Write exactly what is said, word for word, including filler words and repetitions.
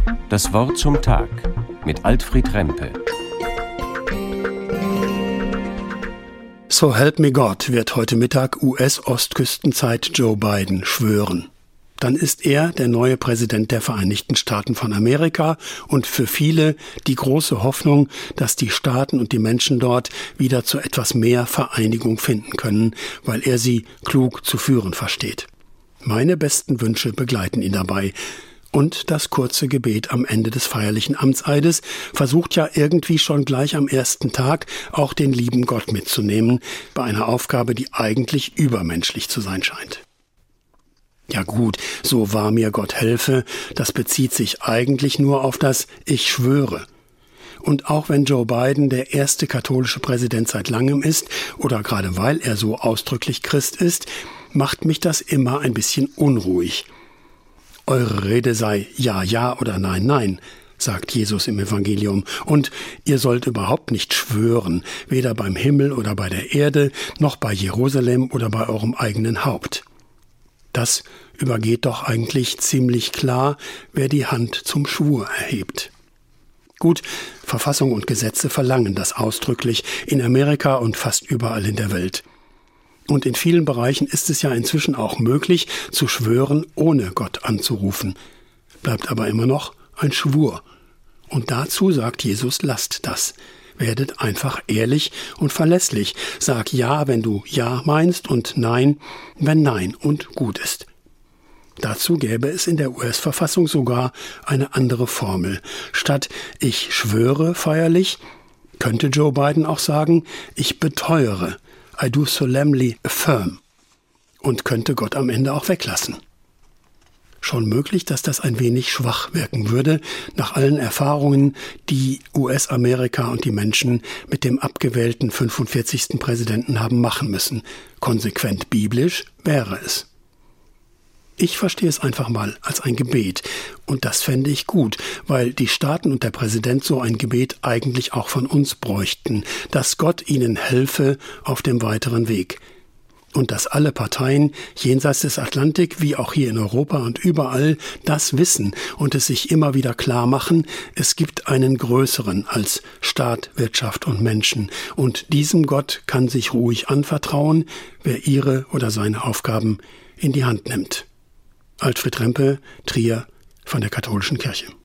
Das Wort zum Tag mit Alfred Rempe. So help me God wird heute Mittag U S-Ostküstenzeit Joe Biden schwören. Dann ist er der neue Präsident der Vereinigten Staaten von Amerika und für viele die große Hoffnung, dass die Staaten und die Menschen dort wieder zu etwas mehr Vereinigung finden können, weil er sie klug zu führen versteht. Meine besten Wünsche begleiten ihn dabei. Und das kurze Gebet am Ende des feierlichen Amtseides versucht ja irgendwie schon gleich am ersten Tag auch den lieben Gott mitzunehmen, bei einer Aufgabe, die eigentlich übermenschlich zu sein scheint. Ja gut, so wahr mir Gott helfe, das bezieht sich eigentlich nur auf das Ich schwöre. Und auch wenn Joe Biden der erste katholische Präsident seit langem ist, oder gerade weil er so ausdrücklich Christ ist, macht mich das immer ein bisschen unruhig. Eure Rede sei Ja, Ja oder Nein, Nein, sagt Jesus im Evangelium. Und ihr sollt überhaupt nicht schwören, weder beim Himmel oder bei der Erde, noch bei Jerusalem oder bei eurem eigenen Haupt. Das übergeht doch eigentlich ziemlich klar, wer die Hand zum Schwur erhebt. Gut, Verfassung und Gesetze verlangen das ausdrücklich in Amerika und fast überall in der Welt. Und in vielen Bereichen ist es ja inzwischen auch möglich, zu schwören, ohne Gott anzurufen. Bleibt aber immer noch ein Schwur. Und dazu sagt Jesus, lasst das. Werdet einfach ehrlich und verlässlich. Sag Ja, wenn du Ja meinst und Nein, wenn Nein und gut ist. Dazu gäbe es in der U S-Verfassung sogar eine andere Formel. Statt Ich schwöre feierlich, könnte Joe Biden auch sagen, ich beteuere, I do solemnly affirm, und könnte Gott am Ende auch weglassen. Schon möglich, dass das ein wenig schwach wirken würde, nach allen Erfahrungen, die U S-Amerika und die Menschen mit dem abgewählten fünfundvierzigsten Präsidenten haben machen müssen. Konsequent biblisch wäre es. Ich verstehe es einfach mal als ein Gebet. Und das fände ich gut, weil die Staaten und der Präsident so ein Gebet eigentlich auch von uns bräuchten, dass Gott ihnen helfe auf dem weiteren Weg. Und dass alle Parteien jenseits des Atlantik, wie auch hier in Europa und überall, das wissen und es sich immer wieder klar machen, es gibt einen größeren als Staat, Wirtschaft und Menschen. Und diesem Gott kann sich ruhig anvertrauen, wer ihre oder seine Aufgaben in die Hand nimmt. Alfred Rempe, Trier von der Katholischen Kirche.